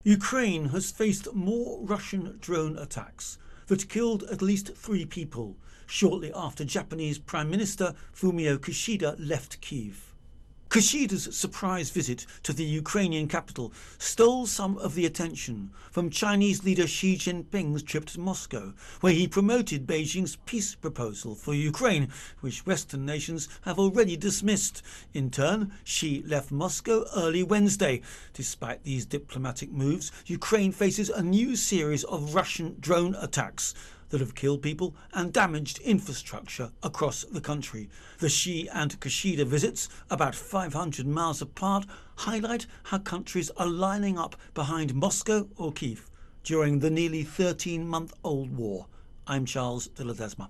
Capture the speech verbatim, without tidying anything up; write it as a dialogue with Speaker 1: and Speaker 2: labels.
Speaker 1: Ukraine has faced more Russian drone attacks that killed at least three people shortly after Japanese Prime Minister Fumio Kishida left Kyiv. Kishida's surprise visit to the Ukrainian capital stole some of the attention from Chinese leader Xi Jinping's trip to Moscow, where he promoted Beijing's peace proposal for Ukraine, which Western nations have already dismissed. In turn, Xi left Moscow early Wednesday. Despite these diplomatic moves, Ukraine faces a new series of Russian drone attacks that have killed people and damaged infrastructure across the country. The Xi and Kishida visits, about five hundred miles apart, highlight how countries are lining up behind Moscow or Kyiv during the nearly thirteen-month-old war. I'm Charles de Ledesma.